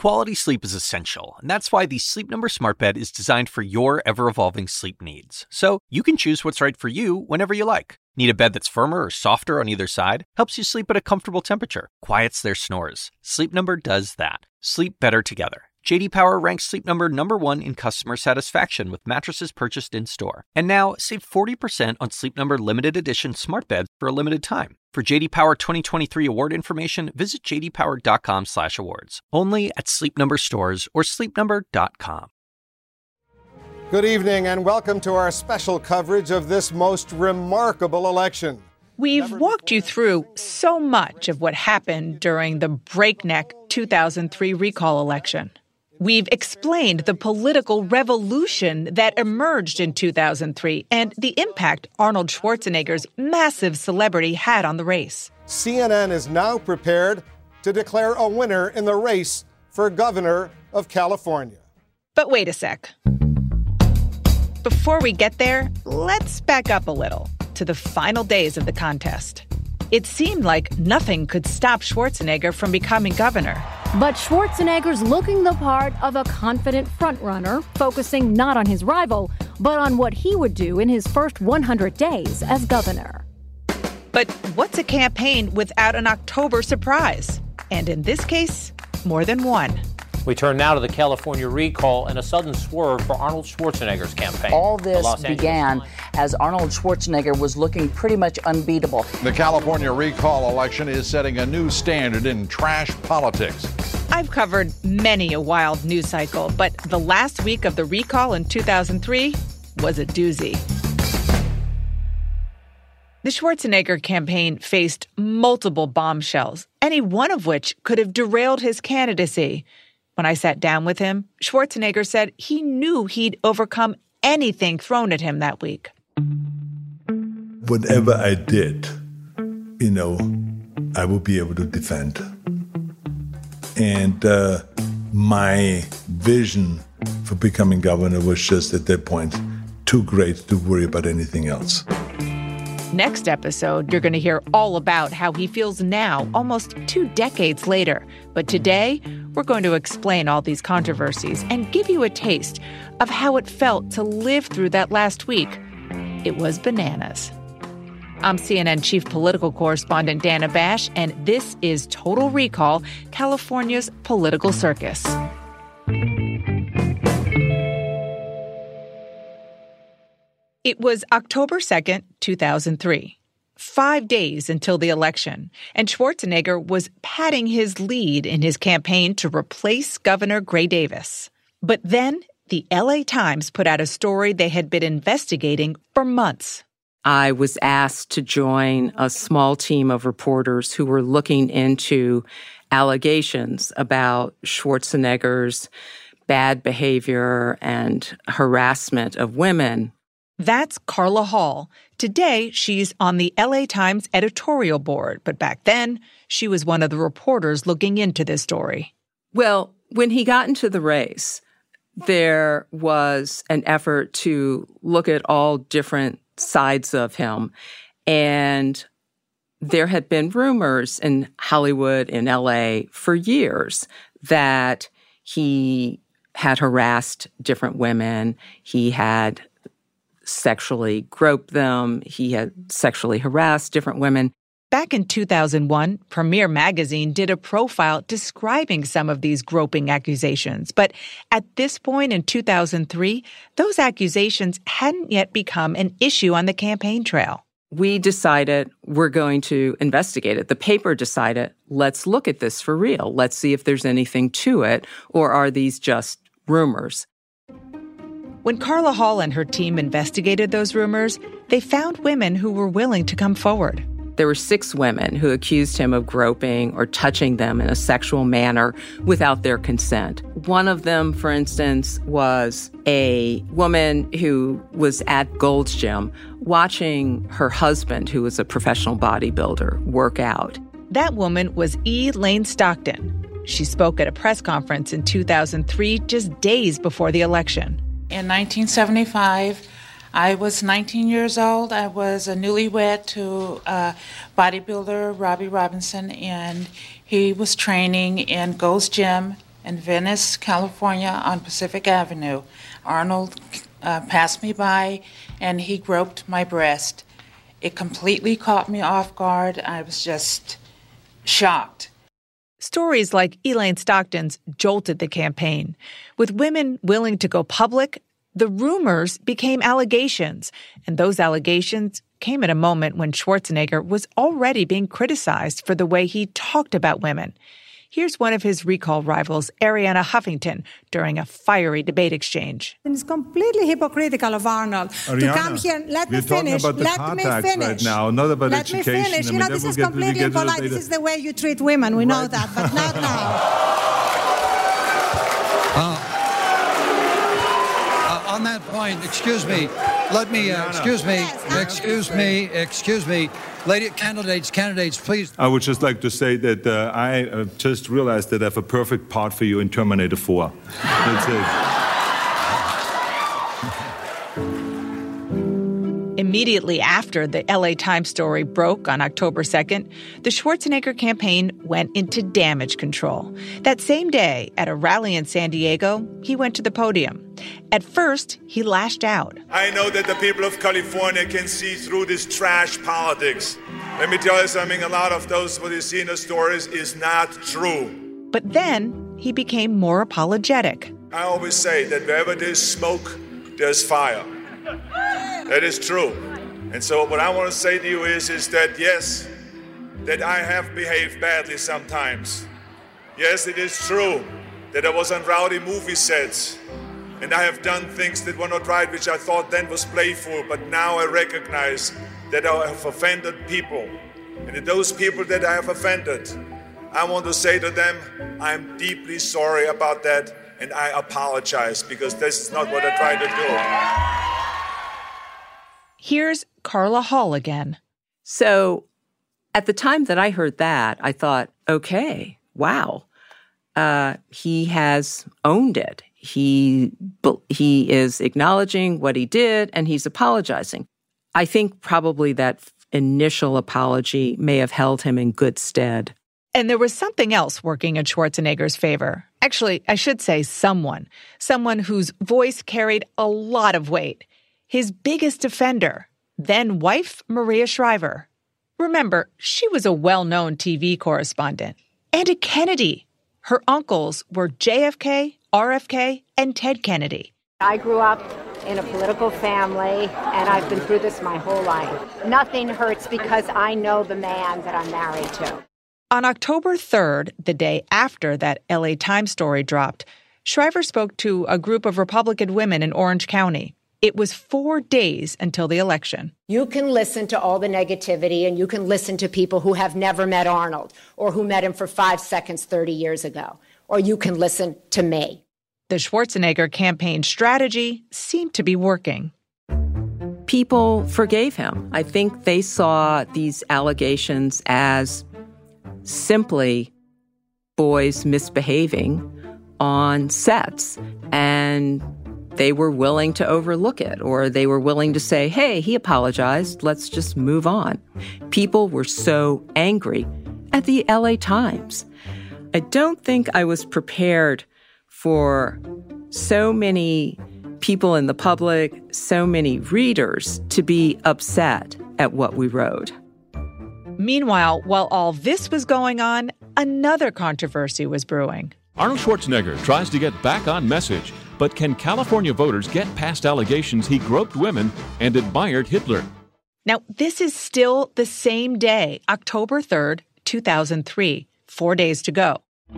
Quality sleep is essential, and that's why the Sleep Number Smart Bed is designed for your ever-evolving sleep needs. So you can choose what's right for you whenever you like. Need a bed that's firmer or softer on either side? Helps you sleep at a comfortable temperature. Quiets their snores. Sleep Number does that. Sleep better together. J.D. Power ranks Sleep Number #1 in customer satisfaction with mattresses purchased in-store. And now, save 40% on Sleep Number limited edition smart beds for a limited time. For J.D. Power 2023 award information, visit jdpower.com/awards. Only at Sleep Number stores or sleepnumber.com. Good evening and welcome to our special coverage of this most remarkable election. We've walked you through so much of what happened during the breakneck 2003 recall election. We've explained the political revolution that emerged in 2003 and the impact Arnold Schwarzenegger's massive celebrity had on the race. CNN is now prepared to declare a winner in the race for governor of California. But wait a sec. Before we get there, let's back up a little to the final days of the contest. It seemed like nothing could stop Schwarzenegger from becoming governor. But Schwarzenegger's looking the part of a confident frontrunner, focusing not on his rival, but on what he would do in his first 100 days as governor. But what's a campaign without an October surprise? And in this case, more than one. We turn now to the California recall and a sudden swerve for Arnold Schwarzenegger's campaign. All this began as Arnold Schwarzenegger was looking pretty much unbeatable. The California recall election is setting a new standard in trash politics. I've covered many a wild news cycle, but the last week of the recall in 2003 was a doozy. The Schwarzenegger campaign faced multiple bombshells, any one of which could have derailed his candidacy. When I sat down with him, Schwarzenegger said he knew he'd overcome anything thrown at him that week. Whatever I did, I would be able to defend. And my vision for becoming governor was just at that point too great to worry about anything else. Next episode, you're going to hear all about how he feels now, almost 2 decades later. But today, we're going to explain all these controversies and give you a taste of how it felt to live through that last week. It was bananas. I'm CNN chief political correspondent Dana Bash, and this is Total Recall, California's political circus. It was October 2nd, 2003, 5 days until the election, and Schwarzenegger was padding his lead in his campaign to replace Governor Gray Davis. But then the LA Times put out a story they had been investigating for months. I was asked to join a small team of reporters who were looking into allegations about Schwarzenegger's bad behavior and harassment of women. That's Carla Hall. Today, she's on the LA Times editorial board, but back then, she was one of the reporters looking into this story. Well, when he got into the race, there was an effort to look at all different sides of him. And there had been rumors in Hollywood, in LA, for years that he had harassed different women. He had sexually groped them. He had sexually harassed different women. Back in 2001, Premiere Magazine did a profile describing some of these groping accusations. But at this point in 2003, those accusations hadn't yet become an issue on the campaign trail. We decided we're going to investigate it. The paper decided, let's look at this for real. Let's see if there's anything to it, or are these just rumors? When Carla Hall and her team investigated those rumors, they found women who were willing to come forward. There were 6 women who accused him of groping or touching them in a sexual manner without their consent. One of them, for instance, was a woman who was at Gold's Gym watching her husband, who was a professional bodybuilder, work out. That woman was E. Lane Stockton. She spoke at a press conference in 2003, just days before the election. In 1975, I was 19 years old. I was a newlywed to bodybuilder Robbie Robinson, and he was training in Gold's Gym in Venice, California, on Pacific Avenue. Arnold passed me by, and he groped my breast. It completely caught me off guard. I was just shocked. Stories like Elaine Stockton's jolted the campaign. With women willing to go public, the rumors became allegations, and those allegations came at a moment when Schwarzenegger was already being criticized for the way he talked about women. Here's one of his recall rivals, Arianna Huffington, during a fiery debate exchange. It's completely hypocritical of Arnold to come here. Let me finish. Let me finish. Right now, not about Let education. me finish. You know, this is completely impolite. This is the way you treat women. We know that, but not now. On that point, excuse me. Let me, excuse me. Lady candidates, please. I would just like to say that I just realized that I have a perfect part for you in Terminator 4. That's it. Immediately after the LA Times story broke on October 2nd, the Schwarzenegger campaign went into damage control. That same day, at a rally in San Diego, he went to the podium. At first, he lashed out. I know that the people of California can see through this trash politics. Let me tell you something, a lot of those what you see in the stories is not true. But then, he became more apologetic. I always say that wherever there's smoke, there's fire. That is true. And so what I want to say to you is that yes, that I have behaved badly sometimes. Yes, it is true that I was on rowdy movie sets and I have done things that were not right, which I thought then was playful, but now I recognize that I have offended people. And to those people that I have offended, I want to say to them, I'm deeply sorry about that and I apologize because this is not what I tried to do. Here's Carla Hall again. So at the time that I heard that, I thought, okay, wow, he has owned it. He is acknowledging what he did, and he's apologizing. I think probably that initial apology may have held him in good stead. And there was something else working in Schwarzenegger's favor. Actually, I should say someone whose voice carried a lot of weight. His biggest defender, then wife Maria Shriver. Remember, she was a well-known TV correspondent. And a Kennedy. Her uncles were JFK, RFK, and Ted Kennedy. I grew up in a political family, and I've been through this my whole life. Nothing hurts because I know the man that I'm married to. On October 3rd, the day after that LA Times story dropped, Shriver spoke to a group of Republican women in Orange County. It was 4 days until the election. You can listen to all the negativity, and you can listen to people who have never met Arnold or who met him for 5 seconds 30 years ago. Or you can listen to me. The Schwarzenegger campaign strategy seemed to be working. People forgave him. I think they saw these allegations as simply boys misbehaving on sets, and they were willing to overlook it, or they were willing to say, hey, he apologized, let's just move on. People were so angry at the LA Times. I don't think I was prepared for so many people in the public, so many readers to be upset at what we wrote. Meanwhile, while all this was going on, another controversy was brewing. Arnold Schwarzenegger tries to get back on message, but can California voters get past allegations he groped women and admired Hitler? Now, this is still the same day, October 3rd, 2003, 4 days to go.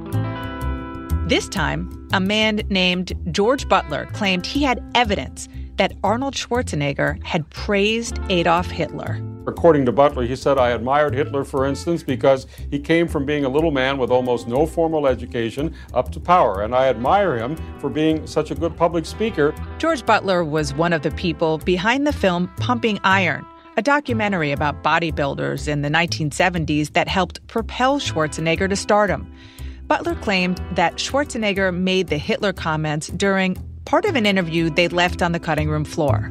This time, a man named George Butler claimed he had evidence that Arnold Schwarzenegger had praised Adolf Hitler. According to Butler, he said, I admired Hitler, for instance, because he came from being a little man with almost no formal education up to power, and I admire him for being such a good public speaker. George Butler was one of the people behind the film Pumping Iron, a documentary about bodybuilders in the 1970s that helped propel Schwarzenegger to stardom. Butler claimed that Schwarzenegger made the Hitler comments during part of an interview they left on the cutting room floor.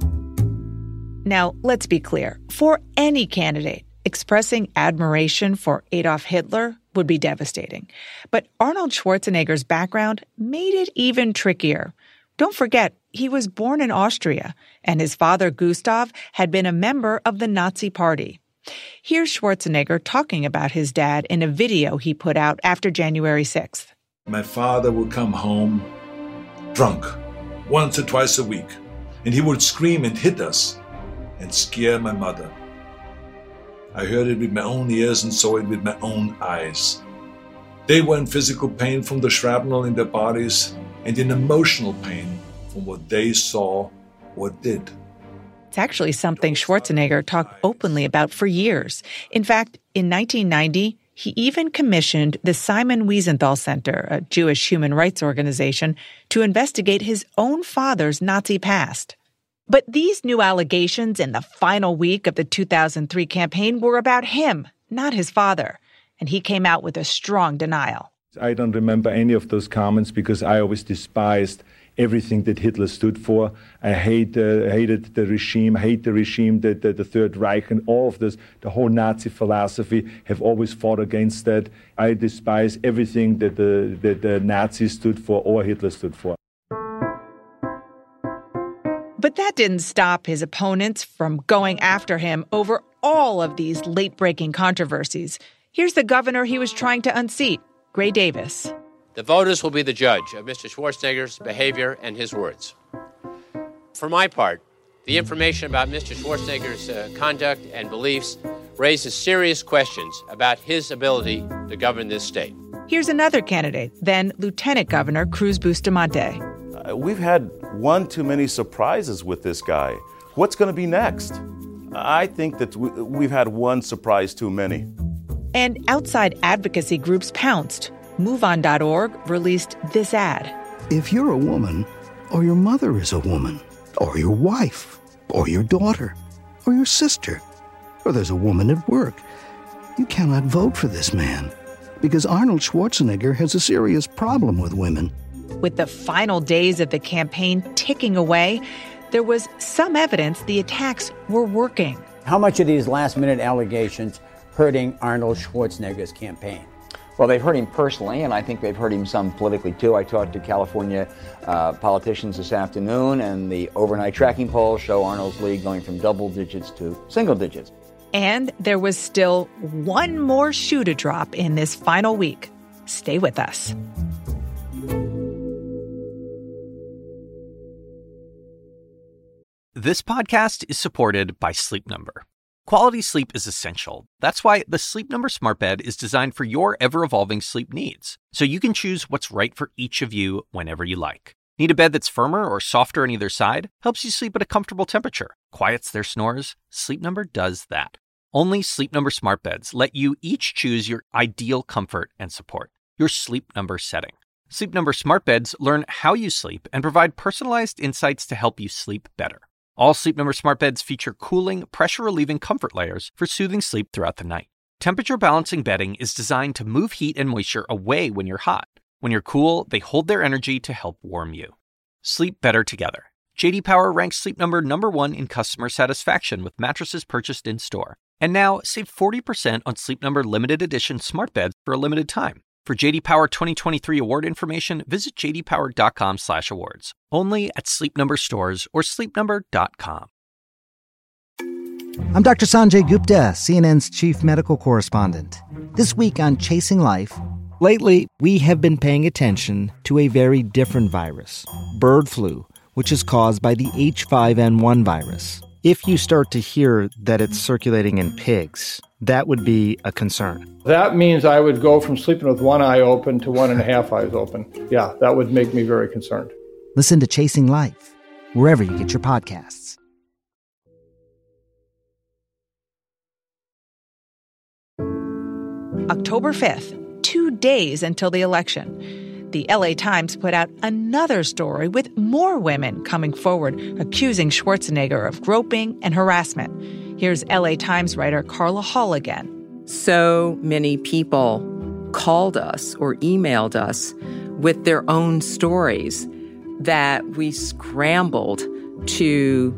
Now, let's be clear. For any candidate, expressing admiration for Adolf Hitler would be devastating. But Arnold Schwarzenegger's background made it even trickier. Don't forget, he was born in Austria, and his father, Gustav, had been a member of the Nazi Party. Here's Schwarzenegger talking about his dad in a video he put out after January 6th. My father would come home drunk once or twice a week, and he would scream and hit us and scare my mother. I heard it with my own ears and saw it with my own eyes. They were in physical pain from the shrapnel in their bodies and in emotional pain from what they saw or did. It's actually something Schwarzenegger talked openly about for years. In fact, in 1990, he even commissioned the Simon Wiesenthal Center, a Jewish human rights organization, to investigate his own father's Nazi past. But these new allegations in the final week of the 2003 campaign were about him, not his father. And he came out with a strong denial. I don't remember any of those comments because I always despised everything that Hitler stood for. I hated the regime, the Third Reich, and all of this, the whole Nazi philosophy, have always fought against that. I despise everything that the Nazis stood for or Hitler stood for. But that didn't stop his opponents from going after him over all of these late-breaking controversies. Here's the governor he was trying to unseat, Gray Davis. The voters will be the judge of Mr. Schwarzenegger's behavior and his words. For my part, the information about Mr. Schwarzenegger's conduct and beliefs raises serious questions about his ability to govern this state. Here's another candidate, then Lieutenant Governor Cruz Bustamante. We've had one too many surprises with this guy. What's going to be next? I think that we've had one surprise too many. And outside advocacy groups pounced. MoveOn.org released this ad. If you're a woman, or your mother is a woman, or your wife, or your daughter, or your sister, or there's a woman at work, you cannot vote for this man because Arnold Schwarzenegger has a serious problem with women. With the final days of the campaign ticking away, there was some evidence the attacks were working. How much are these last-minute allegations hurting Arnold Schwarzenegger's campaign? Well, they've hurt him personally, and I think they've hurt him some politically, too. I talked to California politicians this afternoon, and the overnight tracking polls show Arnold's lead going from double digits to single digits. And there was still one more shoe to drop in this final week. Stay with us. This podcast is supported by Sleep Number. Quality sleep is essential. That's why the Sleep Number Smart Bed is designed for your ever-evolving sleep needs, so you can choose what's right for each of you whenever you like. Need a bed that's firmer or softer on either side? Helps you sleep at a comfortable temperature. Quiets their snores? Sleep Number does that. Only Sleep Number Smart Beds let you each choose your ideal comfort and support, your Sleep Number setting. Sleep Number Smart Beds learn how you sleep and provide personalized insights to help you sleep better. All Sleep Number Smart Beds feature cooling, pressure-relieving comfort layers for soothing sleep throughout the night. Temperature-balancing bedding is designed to move heat and moisture away when you're hot. When you're cool, they hold their energy to help warm you. Sleep better together. J.D. Power ranks Sleep Number #1 in customer satisfaction with mattresses purchased in-store. And now, save 40% on Sleep Number limited edition smart beds for a limited time. For J.D. Power 2023 award information, visit jdpower.com/awards. Only at Sleep Number stores or sleepnumber.com. I'm Dr. Sanjay Gupta, CNN's chief medical correspondent. This week on Chasing Life, lately we have been paying attention to a very different virus, bird flu, which is caused by the H5N1 virus. If you start to hear that it's circulating in pigs, that would be a concern. That means I would go from sleeping with one eye open to 1.5 eyes open. Yeah, that would make me very concerned. Listen to Chasing Life, wherever you get your podcasts. October 5th, 2 days until the election. The LA Times put out another story with more women coming forward accusing Schwarzenegger of groping and harassment. Here's LA Times writer Carla Hall again. So many people called us or emailed us with their own stories that we scrambled to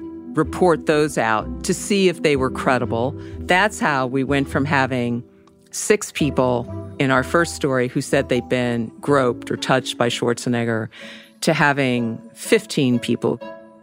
report those out to see if they were credible. That's how we went from having 6 people in our first story who said they'd been groped or touched by Schwarzenegger to having 15 people.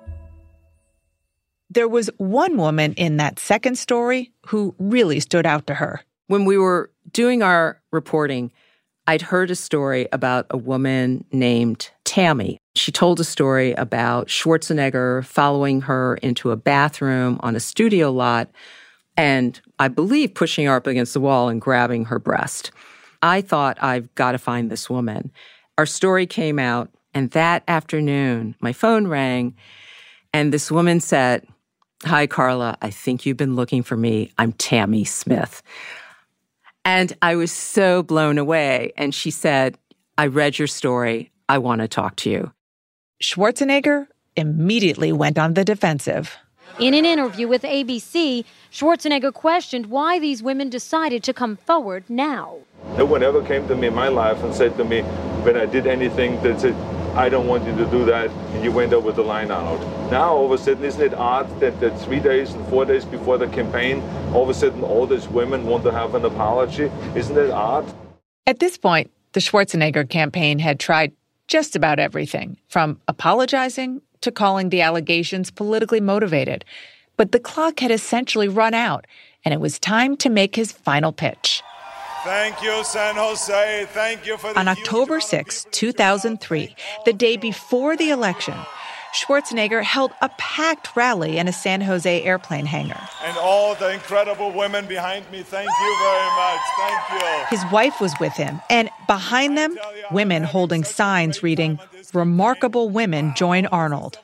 There was one woman in that second story who really stood out to her. When we were doing our reporting, I'd heard a story about a woman named Tammy. She told a story about Schwarzenegger following her into a bathroom on a studio lot and, I believe, pushing her up against the wall and grabbing her breast. I thought, I've got to find this woman. Our story came out, and that afternoon, my phone rang, and this woman said, "Hi, Carla, I think you've been looking for me. I'm Tammy Smith." And I was so blown away. And she said, "I read your story. I want to talk to you." Schwarzenegger immediately went on the defensive. In an interview with ABC, Schwarzenegger questioned why these women decided to come forward now. No one ever came to me in my life and said to me, when I did anything, that said, "I don't want you to do that," and you went over the line, Arnold. Now, all of a sudden, isn't it odd that 3 days and 4 days before the campaign, all of a sudden all these women want to have an apology? Isn't it odd? At this point, the Schwarzenegger campaign had tried just about everything, from apologizing to calling the allegations politically motivated. But the clock had essentially run out, and it was time to make his final pitch. Thank you, San Jose. Thank you for the On October 6, 2003, the day before the election, Schwarzenegger held a packed rally in a San Jose airplane hangar. And all the incredible women behind me, thank you very much. Thank you. His wife was with him, and behind them, women holding signs reading, "Remarkable women join Arnold."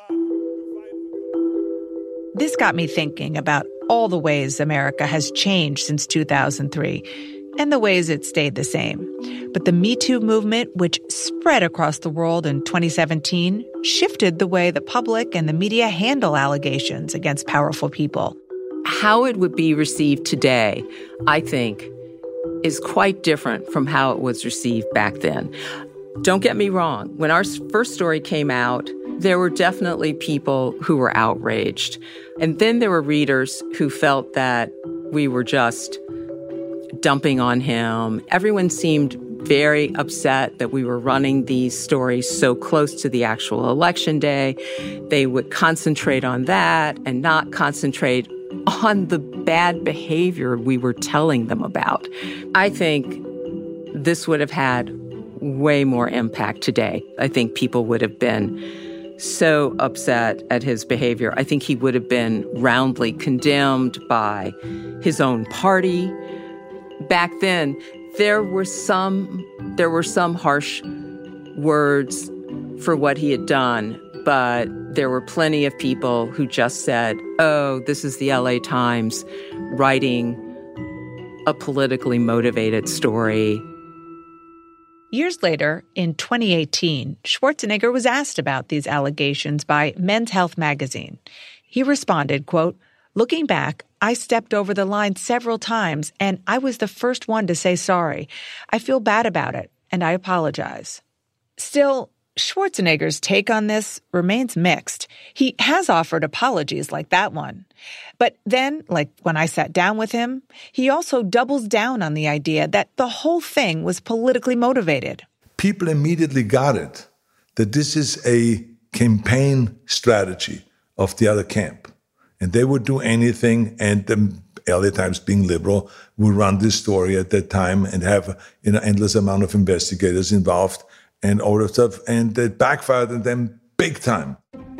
This got me thinking about all the ways America has changed since 2003, and the ways it stayed the same. But the Me Too movement, which spread across the world in 2017, shifted the way the public and the media handle allegations against powerful people. How it would be received today, I think, is quite different from how it was received back then. Don't get me wrong. When our first story came out, there were definitely people who were outraged. And then there were readers who felt that we were just dumping on him. Everyone seemed very upset that we were running these stories so close to the actual election day. They would concentrate on that and not concentrate on the bad behavior we were telling them about. I think this would have had way more impact today. I think people would have been so upset at his behavior. I think he would have been roundly condemned by his own party. Back then, there were some harsh words for what he had done, but there were plenty of people who just said, "Oh, this is the LA Times writing a politically motivated story." Years later, in 2018, Schwarzenegger was asked about these allegations by Men's Health magazine. He responded, quote, "Looking back, I stepped over the line several times, and I was the first one to say sorry. I feel bad about it, and I apologize." Still, Schwarzenegger's take on this remains mixed. He has offered apologies like that one. But then, like when I sat down with him, he also doubles down on the idea that the whole thing was politically motivated. People immediately got it, that this is a campaign strategy of the other camp. And they would do anything, and the LA Times, being liberal, would run this story at that time and have an endless amount of investigators involved and all that stuff, and it backfired on them big time.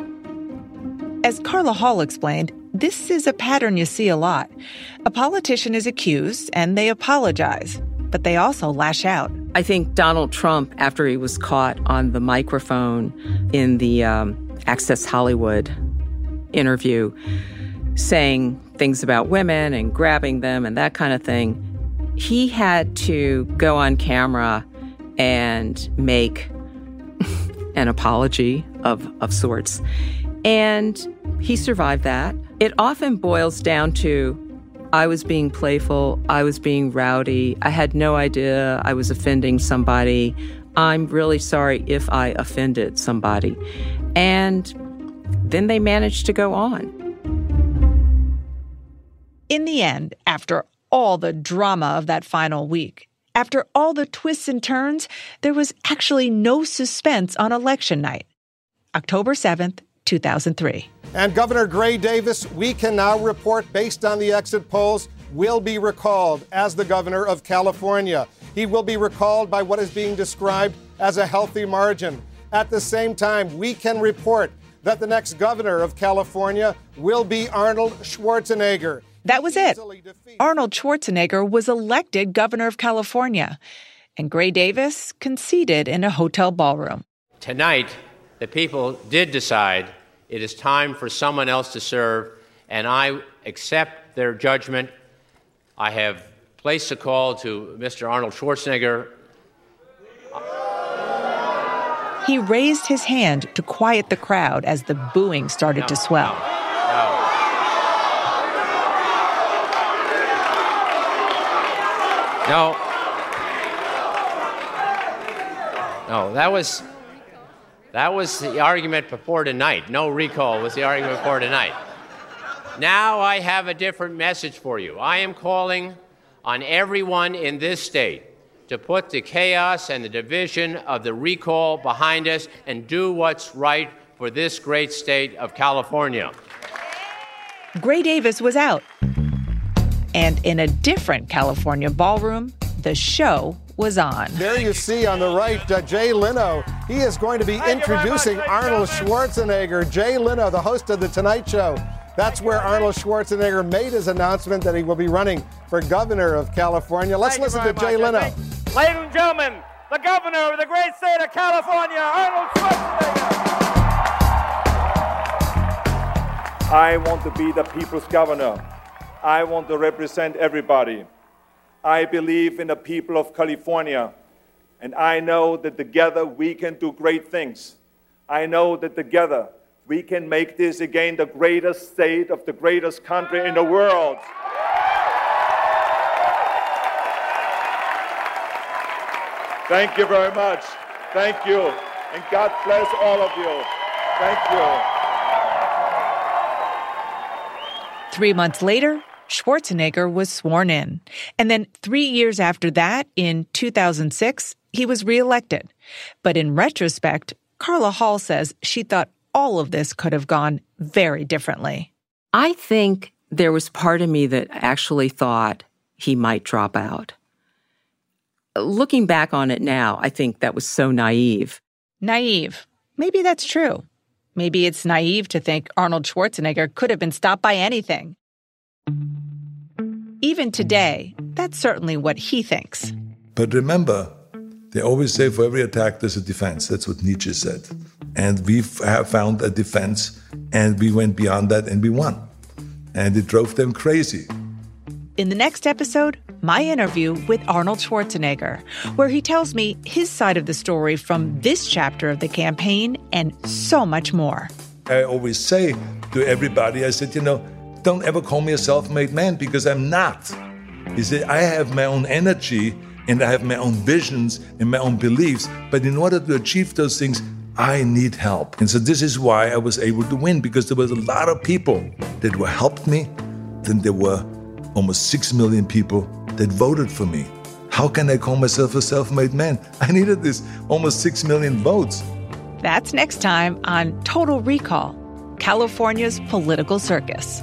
As Carla Hall explained, this is a pattern you see a lot. A politician is accused, and they apologize, but they also lash out. I think Donald Trump, after he was caught on the microphone in the Access Hollywood interview, saying things about women and grabbing them and that kind of thing, he had to go on camera and make an apology of sorts. And he survived that. It often boils down to, I was being playful, I was being rowdy, I had no idea I was offending somebody. I'm really sorry if I offended somebody. And then they managed to go on. In the end, after all the drama of that final week, after all the twists and turns, there was actually no suspense on election night, October 7th, 2003. And Governor Gray Davis, we can now report, based on the exit polls, will be recalled as the governor of California. He will be recalled by what is being described as a healthy margin. At the same time, we can report that the next governor of California will be Arnold Schwarzenegger. That was it. Arnold Schwarzenegger was elected governor of California, and Gray Davis conceded in a hotel ballroom. Tonight, the people did decide it is time for someone else to serve, and I accept their judgment. I have placed a call to Mr. Arnold Schwarzenegger. He raised his hand to quiet the crowd as the booing started to swell. No, that was the argument before tonight. No recall was the argument before tonight. Now I have a different message for you. I am calling on everyone in this state to put the chaos and the division of the recall behind us and do what's right for this great state of California. Gray Davis was out. And in a different California ballroom, the show was on. There you see on the right, Jay Leno. He is going to be introducing Arnold Schwarzenegger. Jay Leno, the host of The Tonight Show. That's where Arnold Schwarzenegger made his announcement that he will be running for governor of California. Let's listen to Jay Leno. Ladies and gentlemen, the governor of the great state of California, Arnold Schwarzenegger. I want to be the people's governor. I want to represent everybody. I believe in the people of California, and I know that together we can do great things. I know that together we can make this again the greatest state of the greatest country in the world. Thank you very much. Thank you. And God bless all of you. Thank you. 3 months later, Schwarzenegger was sworn in. And then 3 years after that, in 2006, he was reelected. But in retrospect, Carla Hall says she thought all of this could have gone very differently. I think there was part of me that actually thought he might drop out. Looking back on it now, I think that was so naive. Naive. Maybe that's true. Maybe it's naive to think Arnold Schwarzenegger could have been stopped by anything. Even today, that's certainly what he thinks. But remember, they always say for every attack there's a defense. That's what Nietzsche said. And we have found a defense, and we went beyond that, and we won. And it drove them crazy. In the next episode, my interview with Arnold Schwarzenegger, where he tells me his side of the story from this chapter of the campaign and so much more. I always say to everybody, I said, don't ever call me a self-made man, because I'm not. You see, I have my own energy and I have my own visions and my own beliefs. But in order to achieve those things, I need help. And so this is why I was able to win, because there was a lot of people that were helped me. Then there were almost 6 million people that voted for me. How can I call myself a self-made man? I needed this almost 6 million votes. That's next time on Total Recall, California's political circus.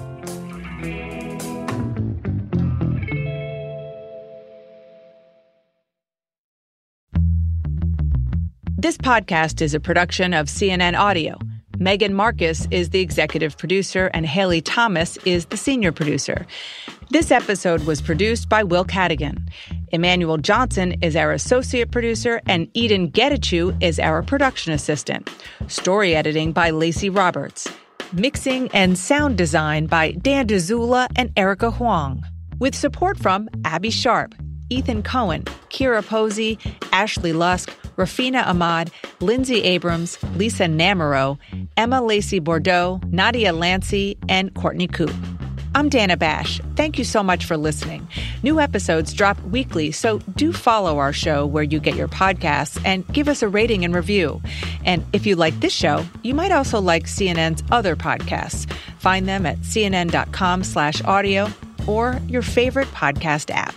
This podcast is a production of CNN Audio. Megan Marcus is the executive producer and Haley Thomas is the senior producer. This episode was produced by Will Cadigan. Emmanuel Johnson is our associate producer and Eden Getachew is our production assistant. Story editing by Lacey Roberts. Mixing and sound design by Dan DeZula and Erica Huang. With support from Abby Sharp, Ethan Cohen, Kira Posey, Ashley Lusk, Rafina Ahmad, Lindsay Abrams, Lisa Namaro, Emma Lacey Bordeaux, Nadia Lancey, and Courtney Coop. I'm Dana Bash. Thank you so much for listening. New episodes drop weekly, so do follow our show where you get your podcasts and give us a rating and review. And if you like this show, you might also like CNN's other podcasts. Find them at cnn.com/audio or your favorite podcast app.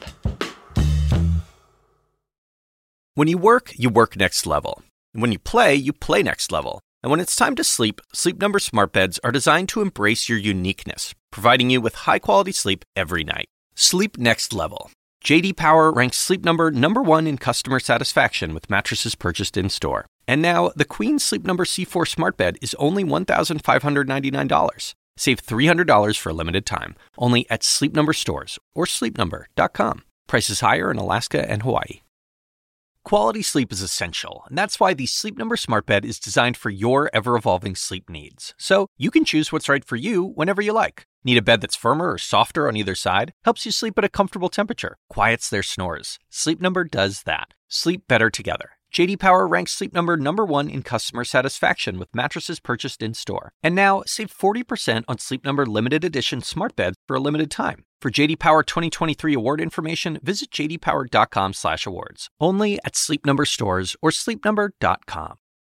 When you work next level. And when you play next level. And when it's time to sleep, Sleep Number smart beds are designed to embrace your uniqueness, providing you with high-quality sleep every night. Sleep next level. J.D. Power ranks Sleep Number #1 in customer satisfaction with mattresses purchased in-store. And now, the Queen Sleep Number C4 smart bed is only $1,599. Save $300 for a limited time, only at Sleep Number stores or sleepnumber.com. Prices higher in Alaska and Hawaii. Quality sleep is essential, and that's why the Sleep Number smart bed is designed for your ever-evolving sleep needs. So you can choose what's right for you whenever you like. Need a bed that's firmer or softer on either side? Helps you sleep at a comfortable temperature. Quiets their snores. Sleep Number does that. Sleep better together. J.D. Power ranks Sleep Number #1 in customer satisfaction with mattresses purchased in-store. And now, save 40% on Sleep Number limited edition smart beds for a limited time. For J.D. Power 2023 award information, visit jdpower.com/awards. Only at Sleep Number stores or sleepnumber.com.